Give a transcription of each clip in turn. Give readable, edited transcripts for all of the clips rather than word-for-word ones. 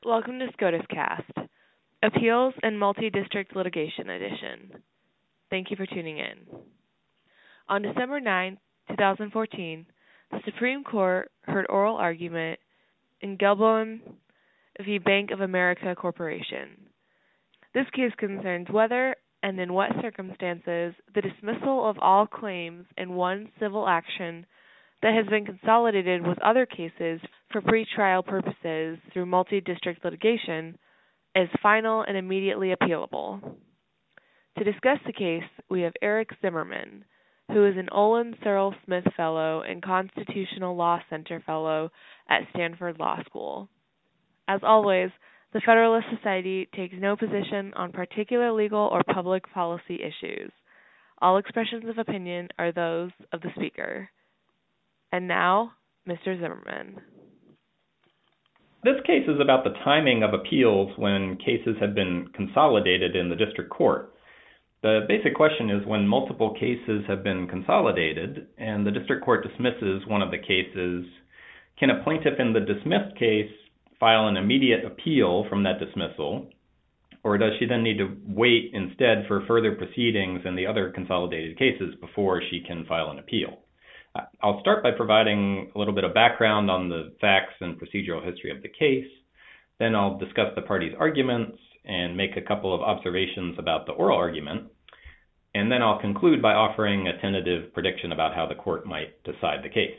Welcome to SCOTUS Cast, Appeals and Multi-District Litigation Edition. Thank you for tuning in. On December 9, 2014, the Supreme Court heard oral argument in Gelboim v. Bank of America Corporation. This case concerns whether and in what circumstances the dismissal of all claims in one civil action that has been consolidated with other cases for pretrial purposes through multi-district litigation is final and immediately appealable. To discuss the case, we have Eric Zimmerman, who is an Olin Searle Smith Fellow and Constitutional Law Center Fellow at Stanford Law School. As always, the Federalist Society takes no position on particular legal or public policy issues. All expressions of opinion are those of the speaker. And now, Mr. Zimmerman. This case is about the timing of appeals when cases have been consolidated in the district court. The basic question is when multiple cases have been consolidated and the district court dismisses one of the cases, can a plaintiff in the dismissed case file an immediate appeal from that dismissal, or does she then need to wait instead for further proceedings in the other consolidated cases before she can file an appeal? I'll start by providing a little bit of background on the facts and procedural history of the case. Then I'll discuss the parties' arguments and make a couple of observations about the oral argument. And then I'll conclude by offering a tentative prediction about how the court might decide the case.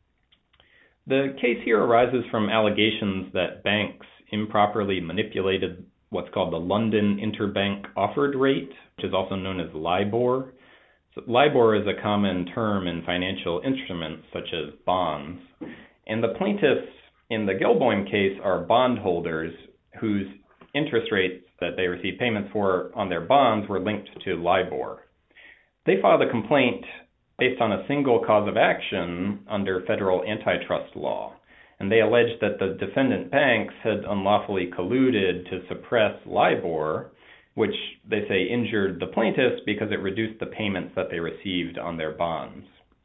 The case here arises from allegations that banks improperly manipulated what's called the London Interbank Offered Rate, which is also known as LIBOR. So LIBOR is a common term in financial instruments such as bonds. And the plaintiffs in the Gelboim case are bondholders whose interest rates that they received payments for on their bonds were linked to LIBOR. They filed a complaint based on a single cause of action under federal antitrust law. And they alleged that the defendant banks had unlawfully colluded to suppress LIBOR, which they say injured the plaintiffs because it reduced the payments that they received on their bonds.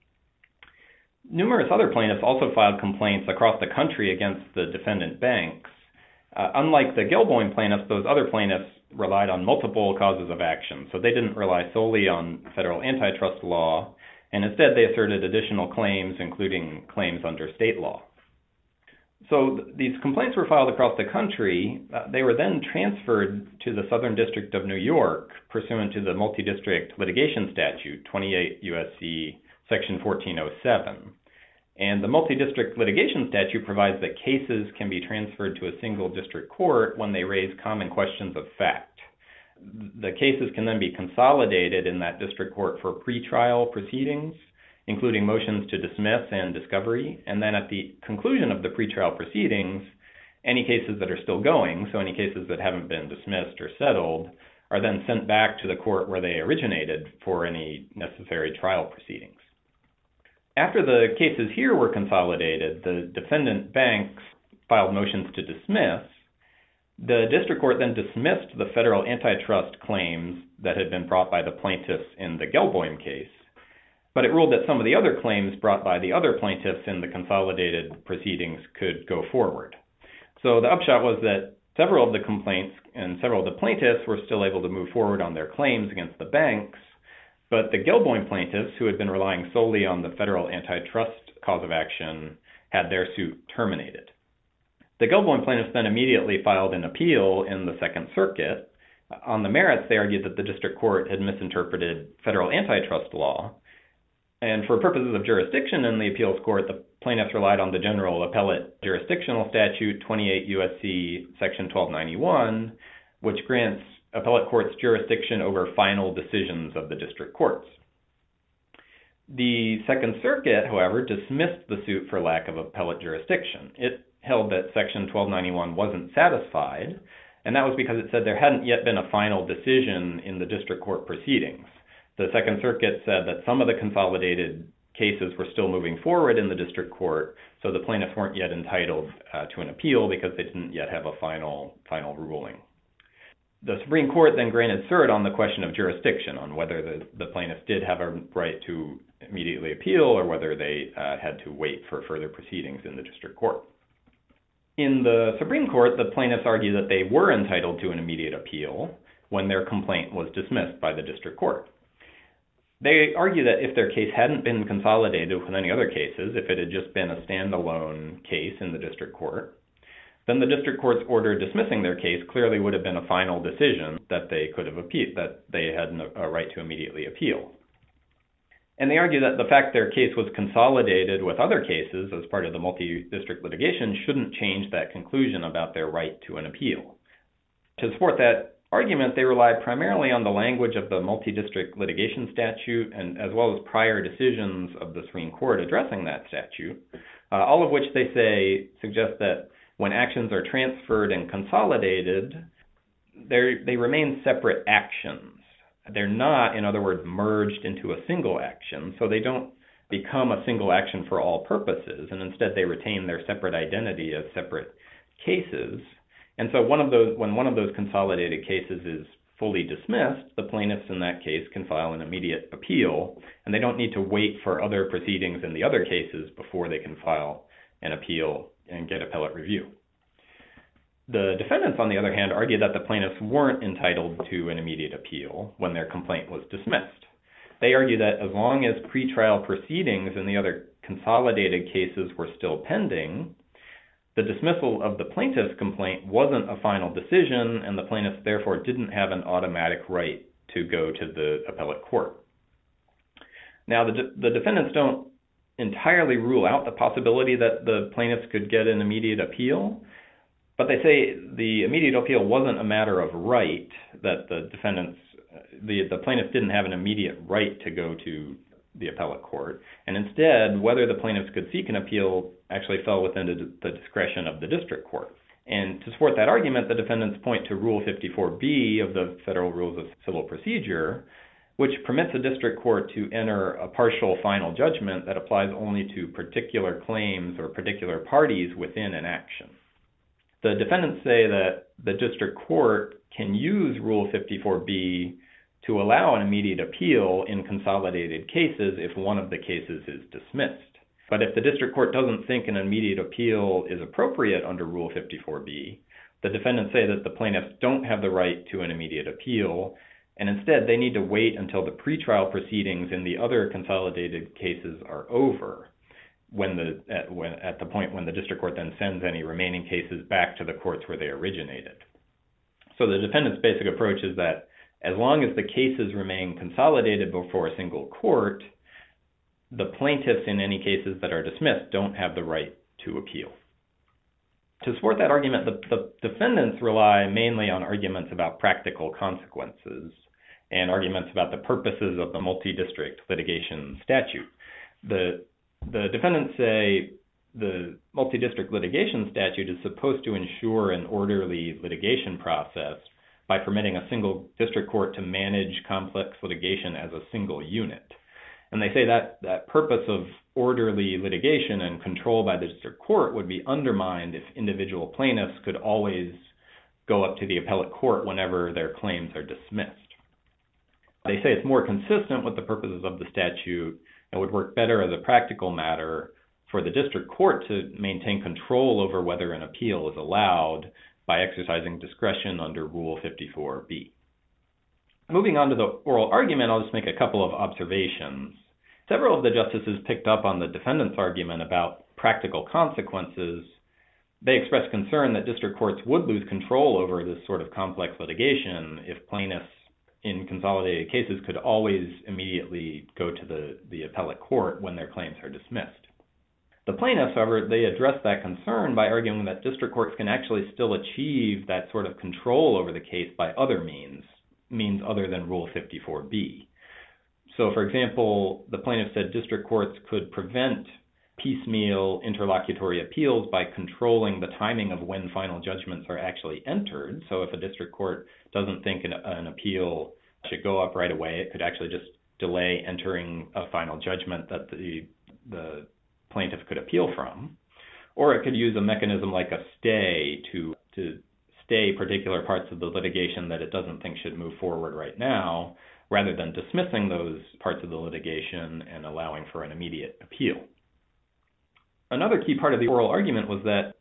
Numerous other plaintiffs also filed complaints across the country against the defendant banks. Unlike the Gelboim plaintiffs, those other plaintiffs relied on multiple causes of action, so they didn't rely solely on federal antitrust law, and instead they asserted additional claims, including claims under state law. So these complaints were filed across the country. They were then transferred to the Southern District of New York pursuant to the Multi-District Litigation Statute, 28 U.S.C. Section 1407. And the Multi-District Litigation Statute provides that cases can be transferred to a single district court when they raise common questions of fact. The cases can then be consolidated in that district court for pretrial proceedings, including motions to dismiss and discovery, and then at the conclusion of the pretrial proceedings, any cases that are still going, so any cases that haven't been dismissed or settled, are then sent back to the court where they originated for any necessary trial proceedings. After the cases here were consolidated, the defendant banks filed motions to dismiss. The district court then dismissed the federal antitrust claims that had been brought by the plaintiffs in the Gelboim case, but it ruled that some of the other claims brought by the other plaintiffs in the consolidated proceedings could go forward. So the upshot was that several of the complaints and several of the plaintiffs were still able to move forward on their claims against the banks, but the Gelboim plaintiffs, who had been relying solely on the federal antitrust cause of action, had their suit terminated. The Gelboim plaintiffs then immediately filed an appeal in the Second Circuit. On the merits, they argued that the district court had misinterpreted federal antitrust law. And for purposes of jurisdiction in the appeals court, the plaintiffs relied on the general appellate jurisdictional statute, 28 U.S.C. Section 1291, which grants appellate courts jurisdiction over final decisions of the district courts. The Second Circuit, however, dismissed the suit for lack of appellate jurisdiction. It held that Section 1291 wasn't satisfied, and that was because it said there hadn't yet been a final decision in the district court proceedings. The Second Circuit said that some of the consolidated cases were still moving forward in the district court, so the plaintiffs weren't yet entitled to an appeal because they didn't yet have a final ruling. The Supreme Court then granted cert on the question of jurisdiction, on whether the plaintiffs did have a right to immediately appeal or whether they had to wait for further proceedings in the district court. In the Supreme Court, the plaintiffs argue that they were entitled to an immediate appeal when their complaint was dismissed by the district court. They argue that if their case hadn't been consolidated with any other cases, if it had just been a standalone case in the district court, then the district court's order dismissing their case clearly would have been a final decision that they could have appealed, that they had a right to immediately appeal. And they argue that the fact their case was consolidated with other cases as part of the multi-district litigation shouldn't change that conclusion about their right to an appeal. To support that argument, they rely primarily on the language of the multi-district litigation statute and as well as prior decisions of the Supreme Court addressing that statute, all of which they say suggest that when actions are transferred and consolidated, they remain separate actions. They're not, in other words, merged into a single action, so they don't become a single action for all purposes, and instead they retain their separate identity as separate cases. And so when one of those consolidated cases is fully dismissed, the plaintiffs in that case can file an immediate appeal, and they don't need to wait for other proceedings in the other cases before they can file an appeal and get appellate review. The defendants, on the other hand, argue that the plaintiffs weren't entitled to an immediate appeal when their complaint was dismissed. They argue that as long as pretrial proceedings in the other consolidated cases were still pending, the dismissal of the plaintiff's complaint wasn't a final decision, and the plaintiffs therefore didn't have an automatic right to go to the appellate court. Now, the defendants don't entirely rule out the possibility that the plaintiffs could get an immediate appeal, but they say the immediate appeal wasn't a matter of right, that the plaintiffs didn't have an immediate right to go to the appellate court, and instead, whether the plaintiffs could seek an appeal actually fell within the discretion of the district court. And to support that argument, the defendants point to Rule 54B of the Federal Rules of Civil Procedure, which permits a district court to enter a partial final judgment that applies only to particular claims or particular parties within an action. The defendants say that the district court can use Rule 54B to allow an immediate appeal in consolidated cases if one of the cases is dismissed. But if the district court doesn't think an immediate appeal is appropriate under Rule 54B, the defendants say that the plaintiffs don't have the right to an immediate appeal, and instead they need to wait until the pretrial proceedings in the other consolidated cases are over, at the point when the district court then sends any remaining cases back to the courts where they originated. So the defendant's basic approach is that as long as the cases remain consolidated before a single court, the plaintiffs in any cases that are dismissed don't have the right to appeal. To support that argument, the defendants rely mainly on arguments about practical consequences and arguments about the purposes of the multi-district litigation statute. The defendants say the multi-district litigation statute is supposed to ensure an orderly litigation process by permitting a single district court to manage complex litigation as a single unit. And they say that purpose of orderly litigation and control by the district court would be undermined if individual plaintiffs could always go up to the appellate court whenever their claims are dismissed. They say it's more consistent with the purposes of the statute and would work better as a practical matter for the district court to maintain control over whether an appeal is allowed by exercising discretion under Rule 54B. Moving on to the oral argument, I'll just make a couple of observations. Several of the justices picked up on the defendant's argument about practical consequences. They expressed concern that district courts would lose control over this sort of complex litigation if plaintiffs in consolidated cases could always immediately go to the appellate court when their claims are dismissed. The plaintiffs, however, they addressed that concern by arguing that district courts can actually still achieve that sort of control over the case by other means other than Rule 54B. So, for example, the plaintiffs said district courts could prevent piecemeal interlocutory appeals by controlling the timing of when final judgments are actually entered. So if a district court doesn't think an appeal should go up right away, it could actually just delay entering a final judgment that the plaintiff could appeal from. Or it could use a mechanism like a stay to stay particular parts of the litigation that it doesn't think should move forward right now, rather than dismissing those parts of the litigation and allowing for an immediate appeal. Another key part of the oral argument was that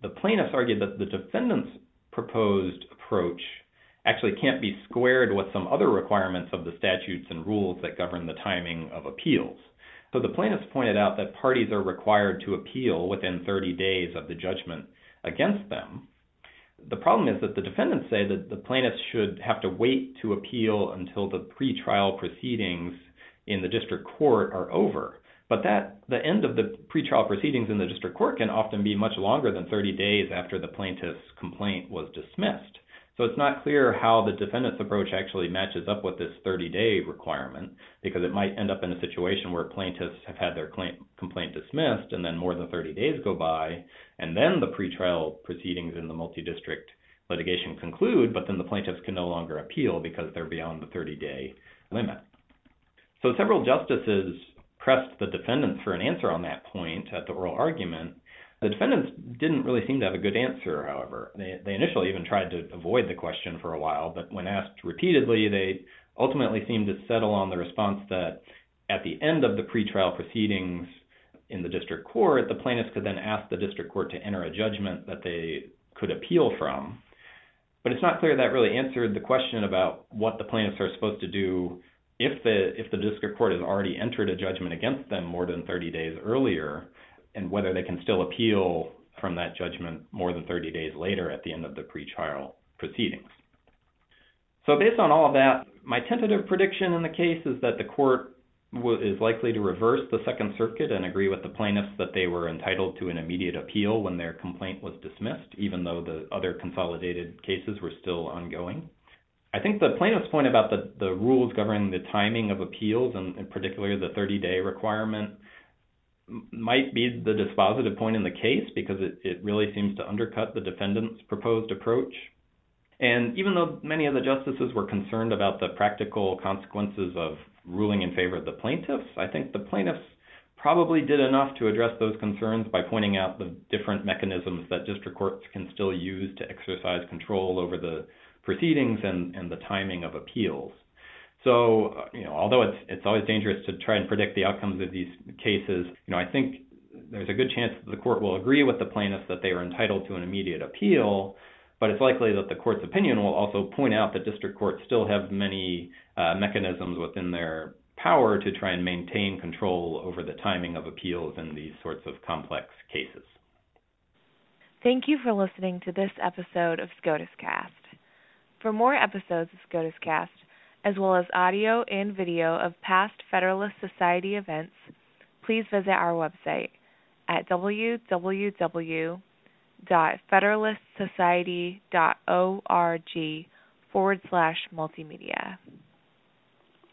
the plaintiffs argued that the defendant's proposed approach actually can't be squared with some other requirements of the statutes and rules that govern the timing of appeals. So the plaintiffs pointed out that parties are required to appeal within 30 days of the judgment against them. The problem is that the defendants say that the plaintiffs should have to wait to appeal until the pretrial proceedings in the district court are over. But the end of the pretrial proceedings in the district court can often be much longer than 30 days after the plaintiff's complaint was dismissed. So it's not clear how the defendant's approach actually matches up with this 30-day requirement, because it might end up in a situation where plaintiffs have had their complaint dismissed and then more than 30 days go by, and then the pretrial proceedings in the multi-district litigation conclude, but then the plaintiffs can no longer appeal because they're beyond the 30-day limit. So several justices pressed the defendants for an answer on that point at the oral argument. The defendants didn't really seem to have a good answer, however. They initially even tried to avoid the question for a while, but when asked repeatedly, they ultimately seemed to settle on the response that at the end of the pretrial proceedings in the district court, the plaintiffs could then ask the district court to enter a judgment that they could appeal from. But it's not clear that really answered the question about what the plaintiffs are supposed to do if the district court has already entered a judgment against them more than 30 days earlier, and whether they can still appeal from that judgment more than 30 days later at the end of the pretrial proceedings. So based on all of that, my tentative prediction in the case is that the court is likely to reverse the Second Circuit and agree with the plaintiffs that they were entitled to an immediate appeal when their complaint was dismissed, even though the other consolidated cases were still ongoing. I think the plaintiff's point about the rules governing the timing of appeals, and in particular the 30-day requirement, might be the dispositive point in the case, because it really seems to undercut the defendant's proposed approach. And even though many of the justices were concerned about the practical consequences of ruling in favor of the plaintiffs, I think the plaintiffs probably did enough to address those concerns by pointing out the different mechanisms that district courts can still use to exercise control over the proceedings and the timing of appeals. So, although it's always dangerous to try and predict the outcomes of these cases, I think there's a good chance that the court will agree with the plaintiffs that they are entitled to an immediate appeal, but it's likely that the court's opinion will also point out that district courts still have many mechanisms within their power to try and maintain control over the timing of appeals in these sorts of complex cases. Thank you for listening to this episode of SCOTUS Cast. For more episodes of SCOTUS Cast, as well as audio and video of past Federalist Society events, please visit our website at www.federalistsociety.org/multimedia.